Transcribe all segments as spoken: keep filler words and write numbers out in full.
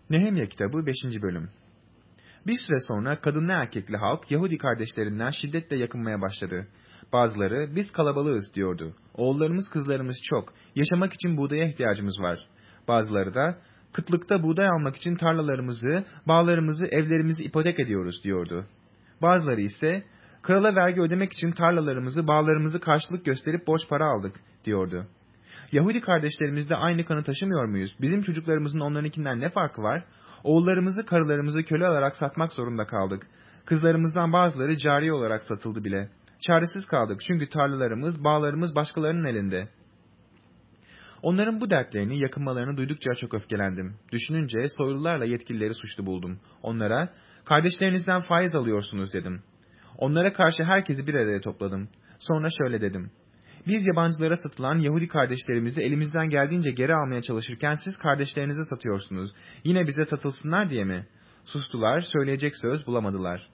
Nehemya kitabı beşinci bölüm. Bir süre sonra kadınlı erkekli halk Yahudi kardeşlerinden şiddetle yakınmaya başladı. Bazıları biz kalabalığız diyordu. Oğullarımız kızlarımız çok. Yaşamak için buğdaya ihtiyacımız var. Bazıları da kıtlıkta buğday almak için tarlalarımızı, bağlarımızı, evlerimizi ipotek ediyoruz diyordu. Bazıları ise krala vergi ödemek için tarlalarımızı, bağlarımızı karşılık gösterip borç para aldık diyordu. Yahudi kardeşlerimizle aynı kanı taşımıyor muyuz? Bizim çocuklarımızın onlarınkinden ne farkı var? Oğullarımızı, karılarımızı köle olarak satmak zorunda kaldık. Kızlarımızdan bazıları cariye olarak satıldı bile. Çaresiz kaldık çünkü tarlalarımız, bağlarımız başkalarının elinde. Onların bu dertlerini, yakınmalarını duydukça çok öfkelendim. Düşününce soylularla yetkilileri suçlu buldum. Onlara, kardeşlerinizden faiz alıyorsunuz dedim. Onlara karşı herkesi bir araya topladım. Sonra şöyle dedim. Biz yabancılara satılan Yahudi kardeşlerimizi elimizden geldiğince geri almaya çalışırken siz kardeşlerinize satıyorsunuz. Yine bize satılsınlar diye mi? Sustular, söyleyecek söz bulamadılar.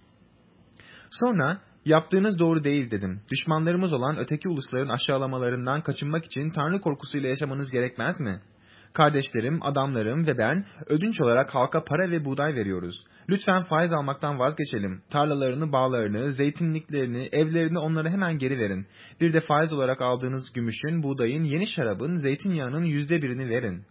Sonra, yaptığınız doğru değil dedim. Düşmanlarımız olan öteki ulusların aşağılamalarından kaçınmak için Tanrı korkusuyla yaşamanız gerekmez mi? Kardeşlerim, adamlarım ve ben ödünç olarak halka para ve buğday veriyoruz. Lütfen faiz almaktan vazgeçelim. Tarlalarını, bağlarını, zeytinliklerini, evlerini onlara hemen geri verin. Bir de faiz olarak aldığınız gümüşün, buğdayın, yeni şarabın, zeytinyağının yüzde birini verin.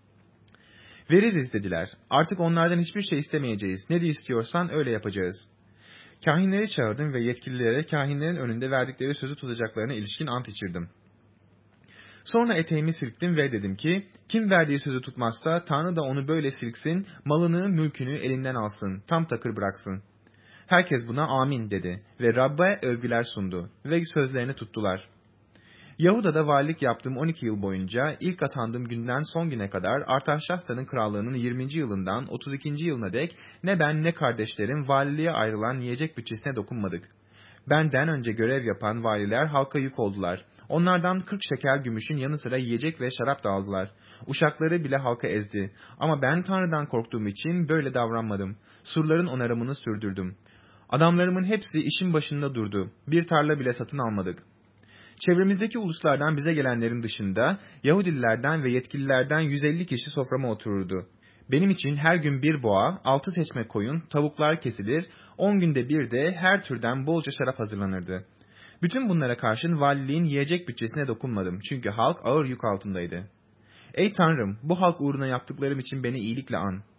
Veririz dediler. Artık onlardan hiçbir şey istemeyeceğiz. Ne de istiyorsan öyle yapacağız. Kahinleri çağırdım ve yetkililere kahinlerin önünde verdikleri sözü tutacaklarına ilişkin ant içirdim. Sonra eteğimi silktim ve dedim ki, kim verdiği sözü tutmazsa Tanrı da onu böyle silksin, malını, mülkünü elinden alsın, tam takır bıraksın. Herkes buna amin dedi ve Rabbe övgüler sundu ve sözlerini tuttular. Yahuda'da valilik yaptığım on iki yıl boyunca ilk atandığım günden son güne kadar Artaşşasta'nın krallığının yirminci yılından otuz ikinci yılına dek ne ben ne kardeşlerim valiliğe ayrılan yiyecek bütçesine dokunmadık. Benden önce görev yapan valiler halka yük oldular. Onlardan kırk şekel gümüşün yanı sıra yiyecek ve şarap da aldılar. Uşakları bile halka ezdi. Ama ben Tanrı'dan korktuğum için böyle davranmadım. Surların onarımını sürdürdüm. Adamlarımın hepsi işin başında durdu. Bir tarla bile satın almadık. Çevremizdeki uluslardan bize gelenlerin dışında Yahudilerden ve yetkililerden yüz elli kişi soframa otururdu. Benim için her gün bir boğa, altı seçme koyun, tavuklar kesilir, on günde bir de her türden bolca şarap hazırlanırdı. Bütün bunlara karşın valiliğin yiyecek bütçesine dokunmadım çünkü halk ağır yük altındaydı. Ey Tanrım, bu halk uğruna yaptıklarım için beni iyilikle an.